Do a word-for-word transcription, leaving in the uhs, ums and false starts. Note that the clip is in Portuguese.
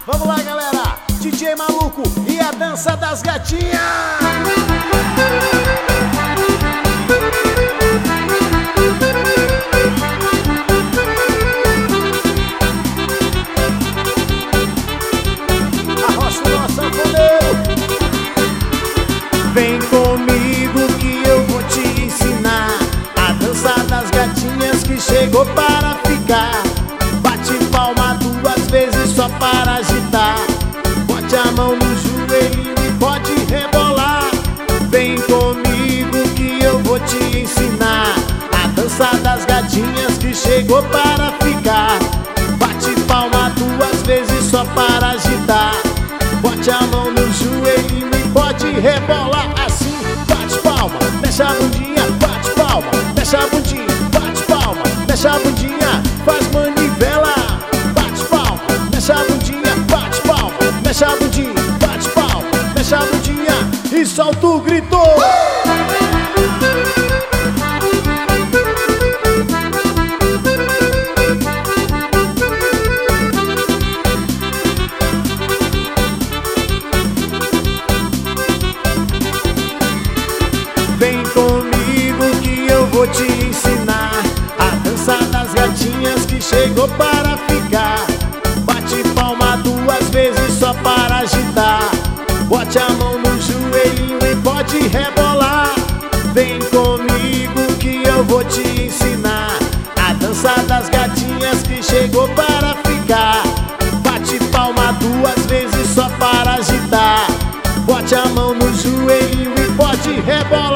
Vamos lá, galera, D J Maluco e a dança das gatinhas. Arrocha o nosso sanfoneiro. Vem comigo que eu vou te ensinar a dança das gatinhas que chegou para ficar. Bate palma duas vezes só para agitar. Bote a mão no joelho e pode rebolar. Vem comigo que eu vou te ensinar a dança das gatinhas que chegou para ficar. Bate palma duas vezes só para agitar. Bote a mão no joelho e pode rebolar assim. Bate palma, mexe a bundinha, bate palma, mexe a bundinha, bate palma, mexe a bundinha, faz manivela. Bate palma, mexe a bundinha, bate palma, mexe a bundinha, bate palma, mexe a bundinha e solta o grito. Vem comigo que eu vou te ensinar a dança das gatinhas que chegou para ficar. Bate palma duas vezes só para agitar. Bote a mão no joelho e pode rebolar. Vem comigo que eu vou te ensinar a dança das gatinhas que chegou para ficar. Bate palma duas vezes só para agitar. Bote a mão no joelho e pode rebolar.